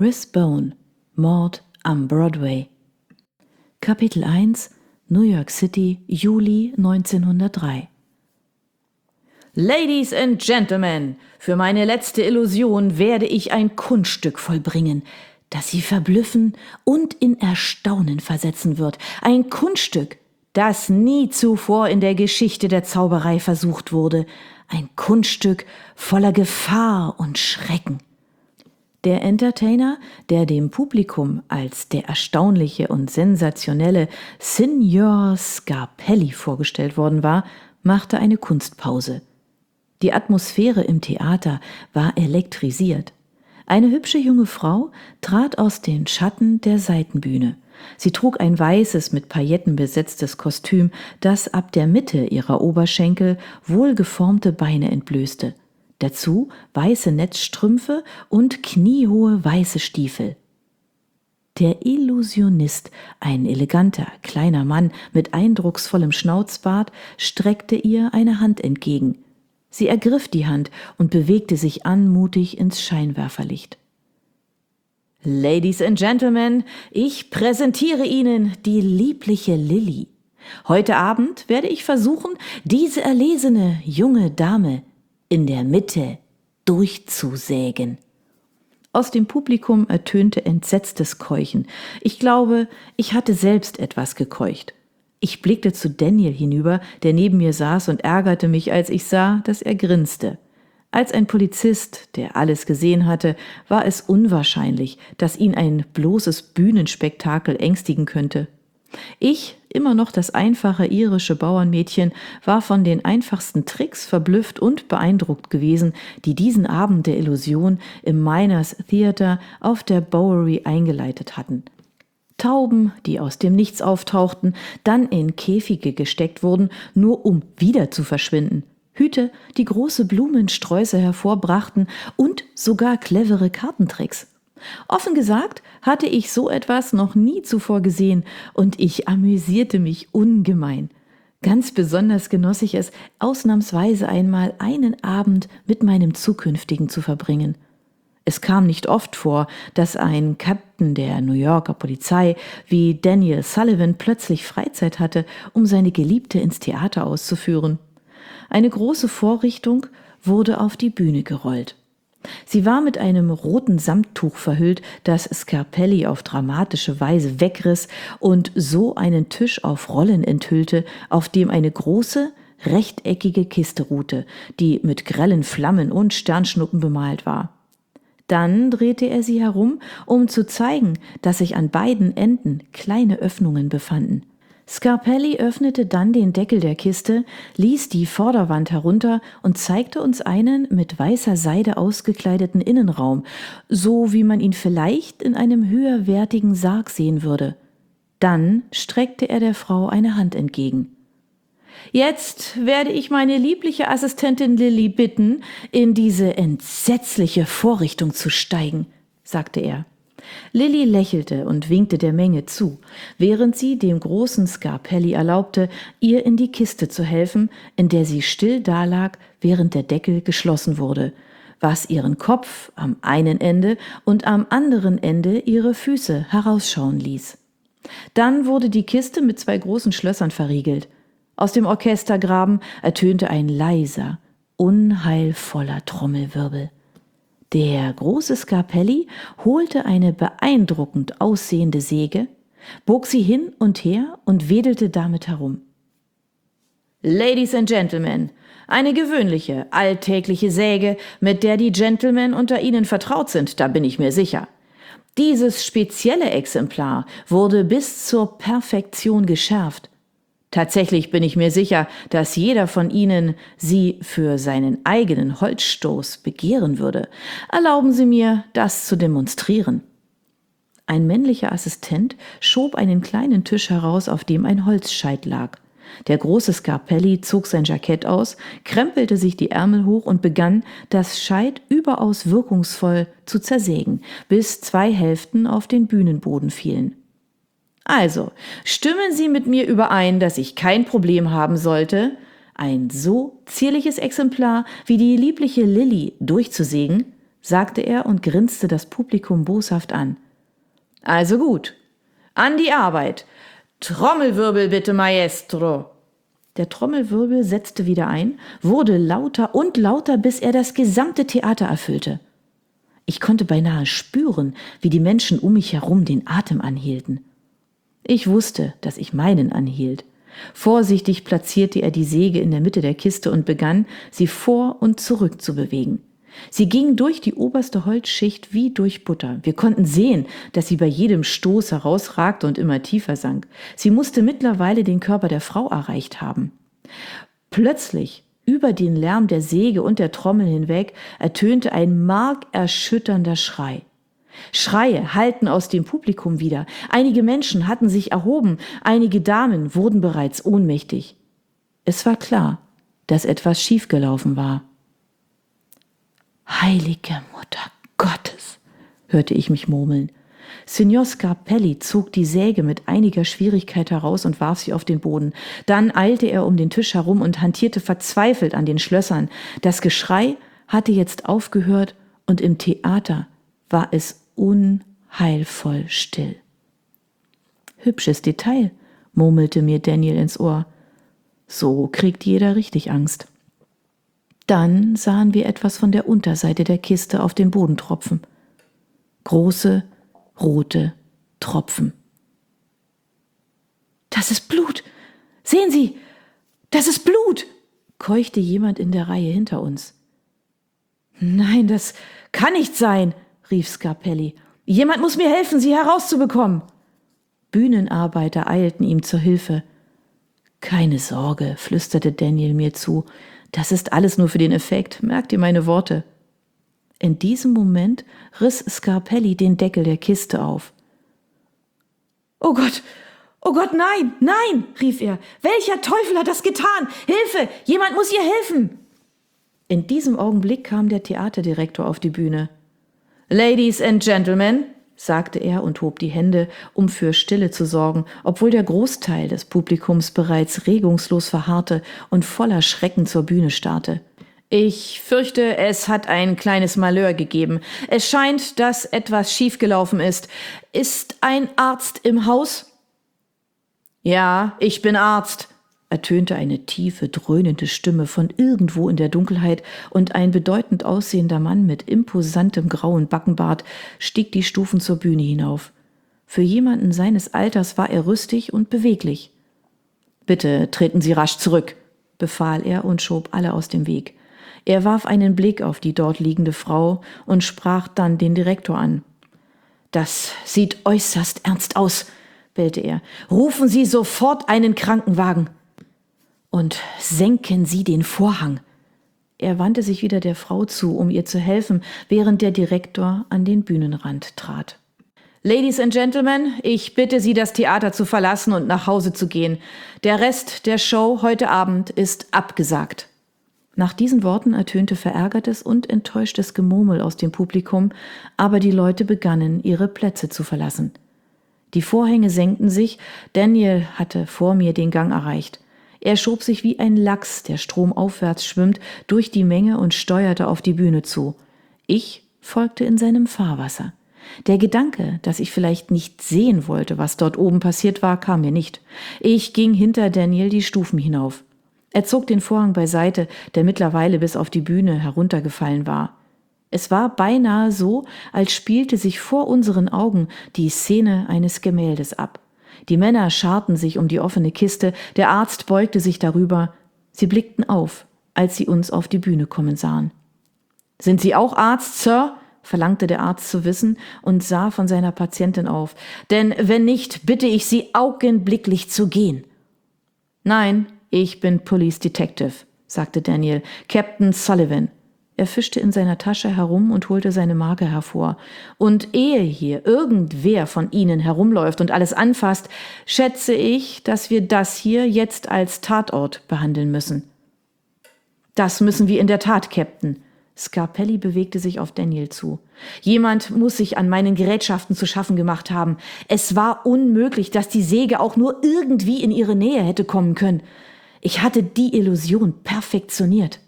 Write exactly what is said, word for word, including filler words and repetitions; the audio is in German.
Rathbone, Mord am Broadway. Kapitel eins, New York City, Juli neunzehnhundertdrei. Ladies and Gentlemen, für meine letzte Illusion werde ich ein Kunststück vollbringen, das Sie verblüffen und in Erstaunen versetzen wird. Ein Kunststück, das nie zuvor in der Geschichte der Zauberei versucht wurde. Ein Kunststück voller Gefahr und Schrecken. Der Entertainer, der dem Publikum als der erstaunliche und sensationelle Signor Scarpelli vorgestellt worden war, machte eine Kunstpause. Die Atmosphäre im Theater war elektrisiert. Eine hübsche junge Frau trat aus den Schatten der Seitenbühne. Sie trug ein weißes, mit Pailletten besetztes Kostüm, das ab der Mitte ihrer Oberschenkel wohlgeformte Beine entblößte. Dazu weiße Netzstrümpfe und kniehohe weiße Stiefel. Der Illusionist, ein eleganter, kleiner Mann mit eindrucksvollem Schnauzbart, streckte ihr eine Hand entgegen. Sie ergriff die Hand und bewegte sich anmutig ins Scheinwerferlicht. Ladies and Gentlemen, ich präsentiere Ihnen die liebliche Lilly. Heute Abend werde ich versuchen, diese erlesene junge Dame in der Mitte durchzusägen. Aus dem Publikum ertönte entsetztes Keuchen. Ich glaube, ich hatte selbst etwas gekeucht. Ich blickte zu Daniel hinüber, der neben mir saß, und ärgerte mich, als ich sah, dass er grinste. Als ein Polizist, der alles gesehen hatte, war es unwahrscheinlich, dass ihn ein bloßes Bühnenspektakel ängstigen könnte. Ich, immer noch das einfache irische Bauernmädchen, war von den einfachsten Tricks verblüfft und beeindruckt gewesen, die diesen Abend der Illusion im Miners Theatre auf der Bowery eingeleitet hatten. Tauben, die aus dem Nichts auftauchten, dann in Käfige gesteckt wurden, nur um wieder zu verschwinden. Hüte, die große Blumensträuße hervorbrachten und sogar clevere Kartentricks. Offen gesagt hatte ich so etwas noch nie zuvor gesehen und ich amüsierte mich ungemein. Ganz besonders genoss ich es, ausnahmsweise einmal einen Abend mit meinem Zukünftigen zu verbringen. Es kam nicht oft vor, dass ein Captain der New Yorker Polizei wie Daniel Sullivan plötzlich Freizeit hatte, um seine Geliebte ins Theater auszuführen. Eine große Vorrichtung wurde auf die Bühne gerollt. Sie war mit einem roten Samttuch verhüllt, das Scarpelli auf dramatische Weise wegriss und so einen Tisch auf Rollen enthüllte, auf dem eine große, rechteckige Kiste ruhte, die mit grellen Flammen und Sternschnuppen bemalt war. Dann drehte er sie herum, um zu zeigen, dass sich an beiden Enden kleine Öffnungen befanden. Scarpelli öffnete dann den Deckel der Kiste, ließ die Vorderwand herunter und zeigte uns einen mit weißer Seide ausgekleideten Innenraum, so wie man ihn vielleicht in einem höherwertigen Sarg sehen würde. Dann streckte er der Frau eine Hand entgegen. »Jetzt werde ich meine liebliche Assistentin Lilly bitten, in diese entsetzliche Vorrichtung zu steigen«, sagte er. Lilly lächelte und winkte der Menge zu, während sie dem großen Scarpelli erlaubte, ihr in die Kiste zu helfen, in der sie still dalag, während der Deckel geschlossen wurde, was ihren Kopf am einen Ende und am anderen Ende ihre Füße herausschauen ließ. Dann wurde die Kiste mit zwei großen Schlössern verriegelt. Aus dem Orchestergraben ertönte ein leiser, unheilvoller Trommelwirbel. Der große Scarpelli holte eine beeindruckend aussehende Säge, bog sie hin und her und wedelte damit herum. Ladies and Gentlemen, eine gewöhnliche, alltägliche Säge, mit der die Gentlemen unter Ihnen vertraut sind, da bin ich mir sicher. Dieses spezielle Exemplar wurde bis zur Perfektion geschärft. Tatsächlich bin ich mir sicher, dass jeder von Ihnen sie für seinen eigenen Holzstoß begehren würde. Erlauben Sie mir, das zu demonstrieren. Ein männlicher Assistent schob einen kleinen Tisch heraus, auf dem ein Holzscheit lag. Der große Scarpelli zog sein Jackett aus, krempelte sich die Ärmel hoch und begann, das Scheit überaus wirkungsvoll zu zersägen, bis zwei Hälften auf den Bühnenboden fielen. Also, stimmen Sie mit mir überein, dass ich kein Problem haben sollte, ein so zierliches Exemplar wie die liebliche Lilly durchzusägen? sagte er und grinste das Publikum boshaft an. »Also gut, an die Arbeit. Trommelwirbel bitte, Maestro!« Der Trommelwirbel setzte wieder ein, wurde lauter und lauter, bis er das gesamte Theater erfüllte. Ich konnte beinahe spüren, wie die Menschen um mich herum den Atem anhielten. Ich wusste, dass ich meinen anhielt. Vorsichtig platzierte er die Säge in der Mitte der Kiste und begann, sie vor und zurück zu bewegen. Sie ging durch die oberste Holzschicht wie durch Butter. Wir konnten sehen, dass sie bei jedem Stoß herausragte und immer tiefer sank. Sie musste mittlerweile den Körper der Frau erreicht haben. Plötzlich, über den Lärm der Säge und der Trommel hinweg, ertönte ein markerschütternder Schrei. Schreie hallten aus dem Publikum wieder. Einige Menschen hatten sich erhoben, einige Damen wurden bereits ohnmächtig. Es war klar, dass etwas schiefgelaufen war. »Heilige Mutter Gottes«, hörte ich mich murmeln. Signor Scarpelli zog die Säge mit einiger Schwierigkeit heraus und warf sie auf den Boden. Dann eilte er um den Tisch herum und hantierte verzweifelt an den Schlössern. Das Geschrei hatte jetzt aufgehört und im Theater war es unheilvoll still. »Hübsches Detail«, murmelte mir Daniel ins Ohr. »So kriegt jeder richtig Angst.« Dann sahen wir etwas von der Unterseite der Kiste auf den Boden tropfen. Große, rote Tropfen. »Das ist Blut! Sehen Sie, das ist Blut!« keuchte jemand in der Reihe hinter uns. »Nein, das kann nicht sein«, rief Scarpelli. »Jemand muss mir helfen, sie herauszubekommen.« Bühnenarbeiter eilten ihm zur Hilfe. »Keine Sorge«, flüsterte Daniel mir zu, »das ist alles nur für den Effekt, merkt ihr meine Worte?« In diesem Moment riss Scarpelli den Deckel der Kiste auf. »Oh Gott, oh Gott, nein, nein«, rief er. »Welcher Teufel hat das getan? Hilfe, jemand muss ihr helfen!« In diesem Augenblick kam der Theaterdirektor auf die Bühne. »Ladies and Gentlemen«, sagte er und hob die Hände, um für Stille zu sorgen, obwohl der Großteil des Publikums bereits regungslos verharrte und voller Schrecken zur Bühne starrte. »Ich fürchte, es hat ein kleines Malheur gegeben. Es scheint, dass etwas schiefgelaufen ist. Ist ein Arzt im Haus?« »Ja, ich bin Arzt«, ertönte eine tiefe, dröhnende Stimme von irgendwo in der Dunkelheit, und ein bedeutend aussehender Mann mit imposantem grauen Backenbart stieg die Stufen zur Bühne hinauf. Für jemanden seines Alters war er rüstig und beweglich. »Bitte treten Sie rasch zurück«, befahl er und schob alle aus dem Weg. Er warf einen Blick auf die dort liegende Frau und sprach dann den Direktor an. »Das sieht äußerst ernst aus«, bellte er. »Rufen Sie sofort einen Krankenwagen. Und senken Sie den Vorhang.« Er wandte sich wieder der Frau zu, um ihr zu helfen, während der Direktor an den Bühnenrand trat. »Ladies and Gentlemen, ich bitte Sie, das Theater zu verlassen und nach Hause zu gehen. Der Rest der Show heute Abend ist abgesagt.« Nach diesen Worten ertönte verärgertes und enttäuschtes Gemurmel aus dem Publikum, aber die Leute begannen, ihre Plätze zu verlassen. Die Vorhänge senkten sich, Daniel hatte vor mir den Gang erreicht. Er schob sich wie ein Lachs, der stromaufwärts schwimmt, durch die Menge und steuerte auf die Bühne zu. Ich folgte in seinem Fahrwasser. Der Gedanke, dass ich vielleicht nicht sehen wollte, was dort oben passiert war, kam mir nicht. Ich ging hinter Daniel die Stufen hinauf. Er zog den Vorhang beiseite, der mittlerweile bis auf die Bühne heruntergefallen war. Es war beinahe so, als spielte sich vor unseren Augen die Szene eines Gemäldes ab. Die Männer scharten sich um die offene Kiste, der Arzt beugte sich darüber. Sie blickten auf, als sie uns auf die Bühne kommen sahen. »Sind Sie auch Arzt, Sir?« verlangte der Arzt zu wissen und sah von seiner Patientin auf. »Denn wenn nicht, bitte ich Sie augenblicklich zu gehen.« »Nein, ich bin Police Detective«, sagte Daniel, »Captain Sullivan.« Er fischte in seiner Tasche herum und holte seine Marke hervor. »Und ehe hier irgendwer von Ihnen herumläuft und alles anfasst, schätze ich, dass wir das hier jetzt als Tatort behandeln müssen.« »Das müssen wir in der Tat, Captain.« Scarpelli bewegte sich auf Daniel zu. »Jemand muss sich an meinen Gerätschaften zu schaffen gemacht haben. Es war unmöglich, dass die Säge auch nur irgendwie in ihre Nähe hätte kommen können. Ich hatte die Illusion perfektioniert.«